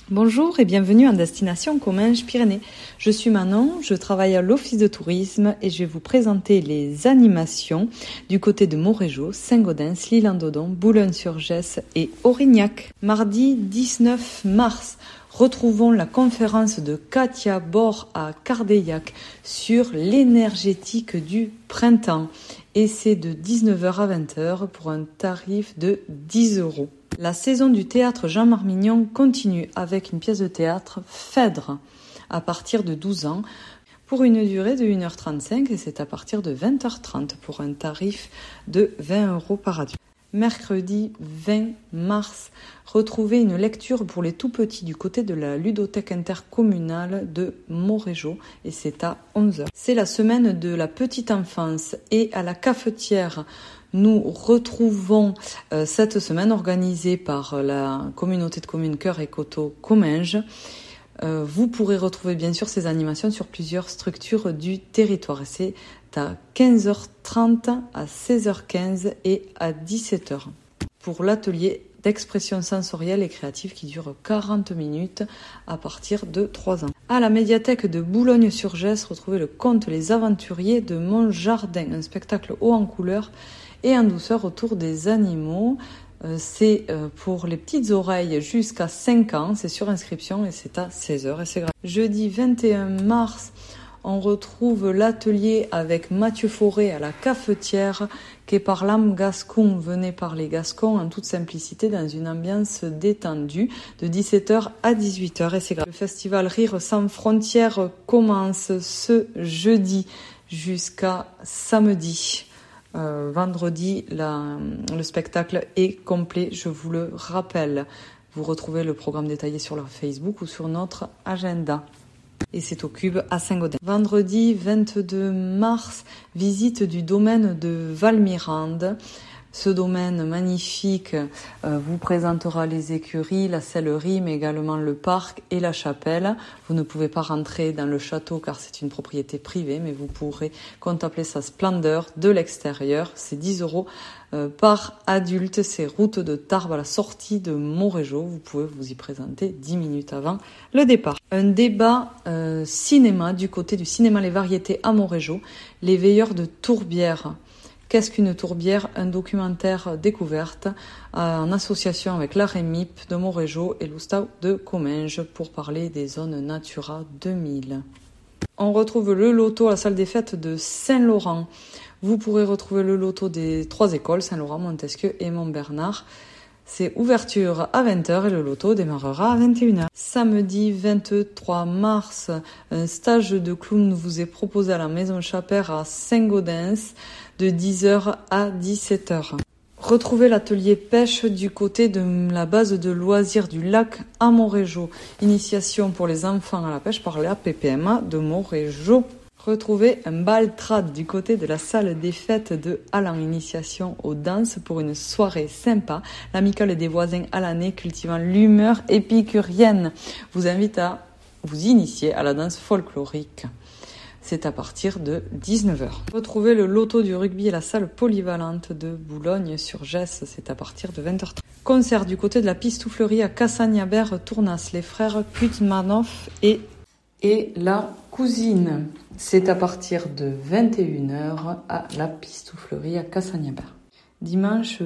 Bonjour et bienvenue en destination Comminges-Pyrénées. Je suis Manon, je travaille à l'office de tourisme et je vais vous présenter les animations du côté de Montrégeau, Saint-Gaudens, L'Isle-en-Dodon, Boulogne-sur-Gesse et Aurignac. Mardi 19 mars, retrouvons la conférence de Katia Bor à Cardeillac sur l'énergétique du printemps et c'est de 19h à 20h pour un tarif de 10 €. La saison du théâtre Jean Marmignon continue avec une pièce de théâtre Phèdre à partir de 12 ans pour une durée de 1h35 et c'est à partir de 20h30 pour un tarif de 20 € par adulte. Mercredi 20 mars, retrouvez une lecture pour les tout-petits du côté de la ludothèque intercommunale de Montrégeau et c'est à 11h. C'est la semaine de la petite enfance et à la cafetière. Nous retrouvons cette semaine organisée par la communauté de communes Cœur et Coteaux Comminges. Vous pourrez retrouver bien sûr ces animations sur plusieurs structures du territoire. C'est à 15h30, à 16h15 et à 17h. Pour l'atelier d'expression sensorielle et créative qui dure 40 minutes à partir de 3 ans. À la médiathèque de Boulogne-sur-Gesse, retrouvez le conte Les Aventuriers de Montjardin, un spectacle haut en couleurs et en douceur autour des animaux. C'est pour les petites oreilles jusqu'à 5 ans, c'est sur inscription et c'est à 16h et c'est gratuit. Jeudi 21 mars, on retrouve l'atelier avec Mathieu Fauré à la cafetière qui par l'âme gascon. Venez parler gascon en toute simplicité dans une ambiance détendue de 17h à 18h et c'est gratuit. Le festival Rire sans frontières commence ce jeudi jusqu'à samedi. Vendredi, le spectacle est complet, je vous le rappelle. Vous retrouvez le programme détaillé sur leur Facebook ou sur notre agenda. Et c'est au Cube à Saint-Gaudens. Vendredi 22 mars, visite du domaine de Valmirande. Ce domaine magnifique vous présentera les écuries, la sellerie, mais également le parc et la chapelle. Vous ne pouvez pas rentrer dans le château car c'est une propriété privée, mais vous pourrez contempler sa splendeur de l'extérieur. C'est 10 € par adulte. C'est route de Tarbes à la sortie de Montrégeau. Vous pouvez vous y présenter 10 minutes avant le départ. Un débat cinéma du côté du cinéma Les Variétés à Montrégeau. Les veilleurs de Tourbière. Qu'est-ce qu'une tourbière? Un documentaire découverte en association avec la REMIP de Montrégeau et l'Oustau de Comminges pour parler des zones Natura 2000. On retrouve le loto à la salle des fêtes de Saint-Laurent. Vous pourrez retrouver le loto des 3 écoles, Saint-Laurent, Montesquieu et Montbernard. C'est ouverture à 20h et le loto démarrera à 21h. Samedi 23 mars, un stage de clown vous est proposé à la Maison Chapère à Saint-Gaudens de 10h à 17h. Retrouvez l'atelier pêche du côté de la base de loisirs du lac à Montrégeau. Initiation pour les enfants à la pêche par la PPMA de Montrégeau. Retrouvez un bal trad du côté de la salle des fêtes de Allan. Initiation aux danses pour une soirée sympa. L'amicale des voisins alanais cultivant l'humeur épicurienne vous invite à vous initier à la danse folklorique. C'est à partir de 19h. Retrouvez le loto du rugby à la salle polyvalente de Boulogne-sur-Gesse. C'est à partir de 20h30. Concert du côté de la pistouflerie à Cassagnabert-Tournas. Les frères Kutmanov et la cousine. C'est à partir de 21h à la pistouflerie à Cassagnabert. Dimanche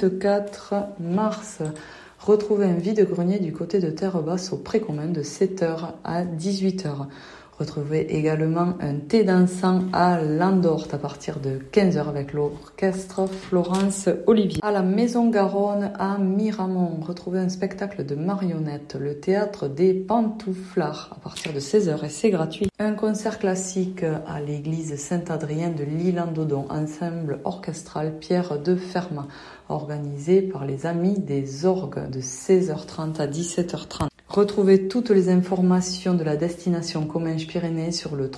24 mars, retrouvez un vide-grenier du côté de Terre-Basse au Précommun de 7h à 18h. Retrouvez également un thé dansant à Landorte à partir de 15h avec l'orchestre Florence Olivier. À la Maison Garonne à Miramont, retrouvez un spectacle de marionnettes, le théâtre des Pantouflards à partir de 16h et c'est gratuit. Un concert classique à l'église Saint-Adrien de L'Isle-en-Dodon, ensemble orchestral Pierre de Fermat, organisé par les Amis des Orgues de 16h30 à 17h30. Retrouvez toutes les informations de la destination Comminges-Pyrénées sur le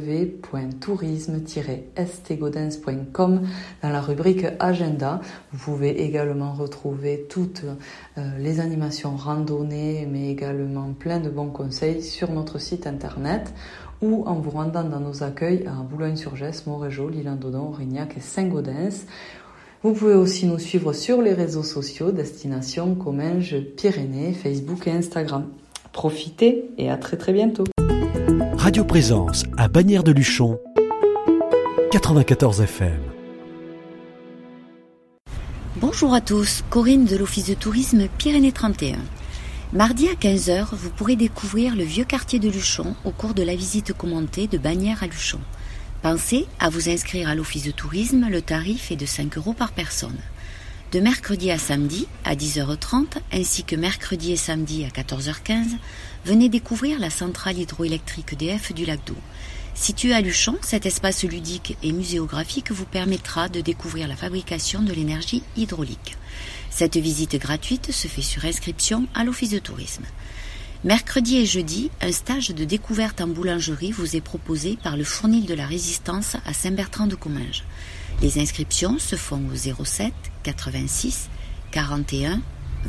www.tourisme-stgaudens.com dans la rubrique Agenda. Vous pouvez également retrouver toutes les animations randonnées, mais également plein de bons conseils sur notre site internet ou en vous rendant dans nos accueils à Boulogne-sur-Gesse, Montrégeau, L'Isle-en-Dodon, Aurignac et Saint-Gaudens. Vous pouvez aussi nous suivre sur les réseaux sociaux Destination Comminges Pyrénées, Facebook et Instagram. Profitez et à très très bientôt. Radio Présence à Bagnères de Luchon, 94 FM. Bonjour à tous, Corinne de l'Office de tourisme Pyrénées 31. Mardi à 15h, vous pourrez découvrir le vieux quartier de Luchon au cours de la visite commentée de Bagnères à Luchon. Pensez à vous inscrire à l'Office de tourisme, le tarif est de 5 € par personne. De mercredi à samedi à 10h30 ainsi que mercredi et samedi à 14h15, venez découvrir la centrale hydroélectrique EDF du lac d'Eau. Situé à Luchon, cet espace ludique et muséographique vous permettra de découvrir la fabrication de l'énergie hydraulique. Cette visite gratuite se fait sur inscription à l'Office de tourisme. Mercredi et jeudi, un stage de découverte en boulangerie vous est proposé par le Fournil de la Résistance à Saint-Bertrand-de-Comminges. Les inscriptions se font au 07 86 41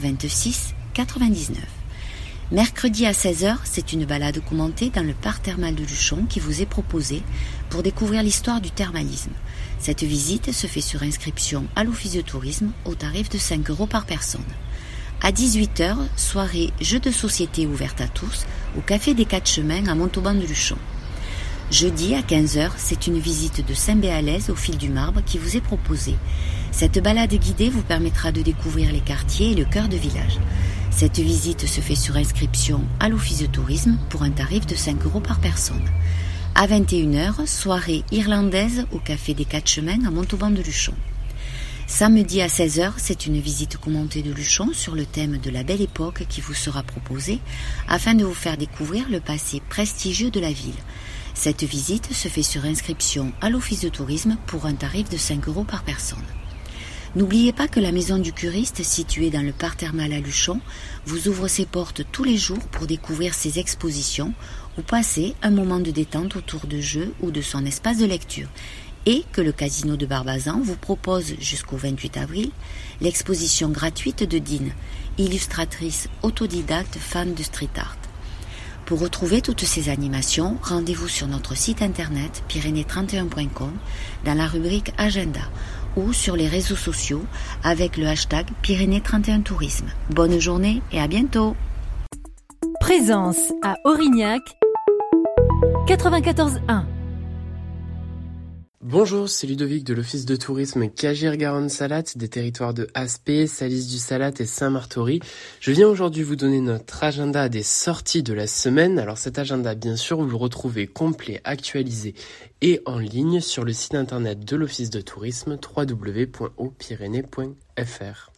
26 99. Mercredi à 16h, c'est une balade commentée dans le parc thermal de Luchon qui vous est proposée pour découvrir l'histoire du thermalisme. Cette visite se fait sur inscription à l'Office de tourisme au tarif de 5 € par personne. À 18h, soirée jeux de société ouverte à tous au Café des Quatre Chemins à Montauban de Luchon. Jeudi à 15h, c'est une visite de Saint-Béalaise au fil du marbre qui vous est proposée. Cette balade guidée vous permettra de découvrir les quartiers et le cœur de village. Cette visite se fait sur inscription à l'Office de tourisme pour un tarif de 5 € par personne. À 21h, soirée irlandaise au Café des Quatre Chemins à Montauban de Luchon. Samedi à 16h, c'est une visite commentée de Luchon sur le thème de la Belle Époque qui vous sera proposée afin de vous faire découvrir le passé prestigieux de la ville. Cette visite se fait sur inscription à l'Office de tourisme pour un tarif de 5 € par personne. N'oubliez pas que la Maison du Curiste, située dans le parc thermal à Luchon, vous ouvre ses portes tous les jours pour découvrir ses expositions ou passer un moment de détente autour de jeux ou de son espace de lecture. Et que le Casino de Barbazan vous propose jusqu'au 28 avril l'exposition gratuite de Dine, illustratrice autodidacte fan de street art. Pour retrouver toutes ces animations, rendez-vous sur notre site internet pyrénées31.com dans la rubrique Agenda ou sur les réseaux sociaux avec le hashtag Pyrénées31 Tourisme. Bonne journée et à bientôt. Présence à Aurignac 94.1. Bonjour, c'est Ludovic de l'Office de tourisme Cagir-Garonne-Salat des territoires de Aspet, Salis-du-Salat et Saint-Martory. Je viens aujourd'hui vous donner notre agenda des sorties de la semaine. Alors cet agenda, bien sûr, vous le retrouvez complet, actualisé et en ligne sur le site internet de l'Office de tourisme www.hautpyrénées.fr.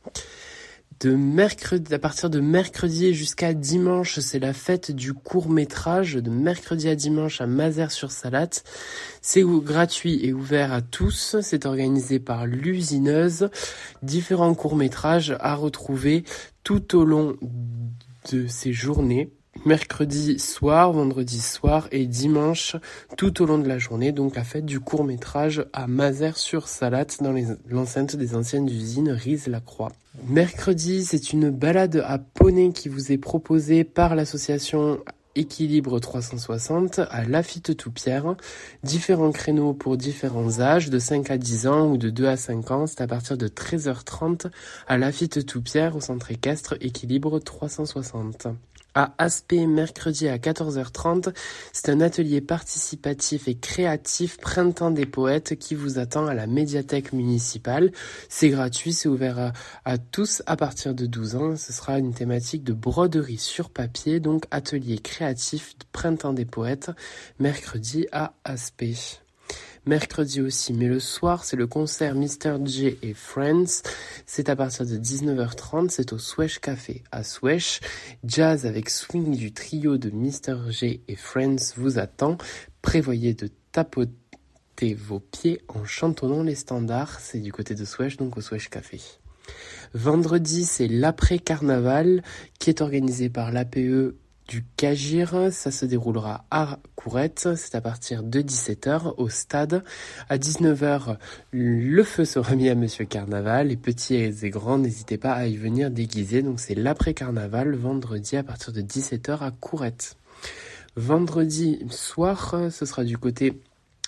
À partir de mercredi jusqu'à dimanche, c'est la fête du court-métrage. De mercredi à dimanche à Mazères-sur-Salate. C'est gratuit et ouvert à tous. C'est organisé par l'Usineuse. Différents courts-métrages à retrouver tout au long de ces journées. Mercredi soir, vendredi soir et dimanche tout au long de la journée, donc la fête du court-métrage à Mazères-sur-Salate dans l'enceinte des anciennes usines Riz-la-Croix. Mercredi, c'est une balade à poney qui vous est proposée par l'association Équilibre 360 à Laffitte-Toupierre. Différents créneaux pour différents âges, de 5 à 10 ans ou de 2 à 5 ans. C'est à partir de 13h30 à Laffitte-Toupierre au centre équestre Équilibre 360. À Aspet, mercredi à 14h30, c'est un atelier participatif et créatif Printemps des poètes qui vous attend à la médiathèque municipale. C'est gratuit, c'est ouvert à tous à partir de 12 ans. Ce sera une thématique de broderie sur papier, donc atelier créatif Printemps des poètes, mercredi à Aspet. Mercredi aussi, mais le soir, c'est le concert Mr. J et Friends. C'est à partir de 19h30, c'est au Swesh Café à Swesh. Jazz avec swing du trio de Mr. J et Friends vous attend. Prévoyez de tapoter vos pieds en chantonnant les standards. C'est du côté de Swesh, donc au Swesh Café. Vendredi, c'est l'après-carnaval qui est organisé par l'APE du Cagir. Ça se déroulera à Courette, c'est à partir de 17h au stade. À 19h, le feu sera mis à Monsieur Carnaval. Les petits et grands, n'hésitez pas à y venir déguisés. Donc c'est l'après-carnaval, vendredi à partir de 17h à Courette. Vendredi soir, ce sera du côté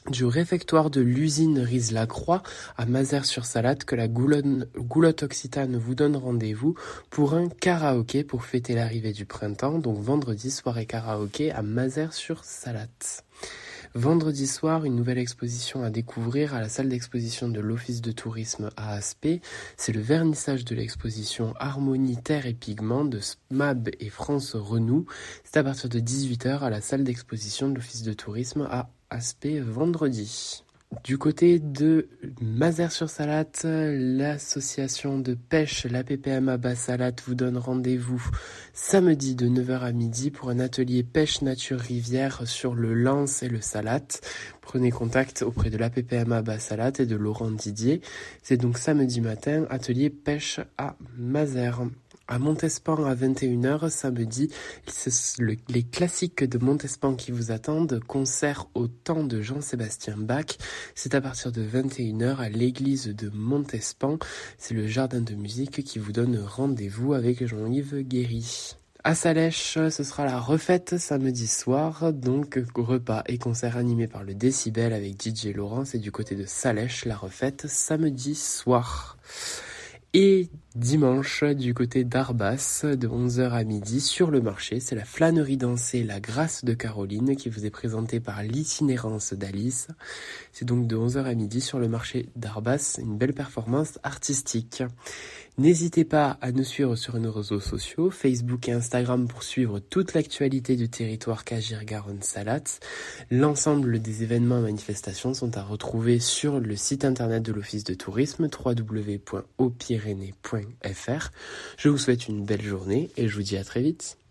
du réfectoire de l'usine Riz-la-Croix à Mazères-sur-Salate que la Goulotte Occitane vous donne rendez-vous pour un karaoké pour fêter l'arrivée du printemps, donc vendredi soirée karaoké à Mazères-sur-Salate. Vendredi soir, une nouvelle exposition à découvrir à la salle d'exposition de l'Office de tourisme à Aspet. C'est le vernissage de l'exposition Harmonie, Terre et Pigments de SMAB et France Renou. C'est à partir de 18h à la salle d'exposition de l'Office de tourisme à Aspet vendredi. Du côté de Mazères-sur-Salate, l'association de pêche, la PPMA Bas-Salate, vous donne rendez-vous samedi de 9h à midi pour un atelier pêche nature rivière sur le lance et le salate. Prenez contact auprès de la PPMA Bas-Salate et de Laurent Didier. C'est donc samedi matin, atelier pêche à Mazères. À Montespan à 21h samedi, c'est les classiques de Montespan qui vous attendent, concert au temps de Jean-Sébastien Bach. C'est à partir de 21h à l'église de Montespan. C'est le jardin de musique qui vous donne rendez-vous avec Jean-Yves Guéry. À Salèche, ce sera la refête samedi soir, donc repas et concert animés par le Décibel avec DJ Laurent. C'est du côté de Salèche, la refête samedi soir. Et dimanche, du côté d'Arbas, de 11h à midi, sur le marché, c'est la flânerie dansée La Grâce de Caroline qui vous est présentée par l'itinérance d'Alice. C'est donc de 11h à midi sur le marché d'Arbas, une belle performance artistique. N'hésitez pas à nous suivre sur nos réseaux sociaux, Facebook et Instagram pour suivre toute l'actualité du territoire Cagier-Garonne-Salats. L'ensemble des événements et manifestations sont à retrouver sur le site internet de l'Office de tourisme www.hautpyrénées.fr. Je vous souhaite une belle journée et je vous dis à très vite.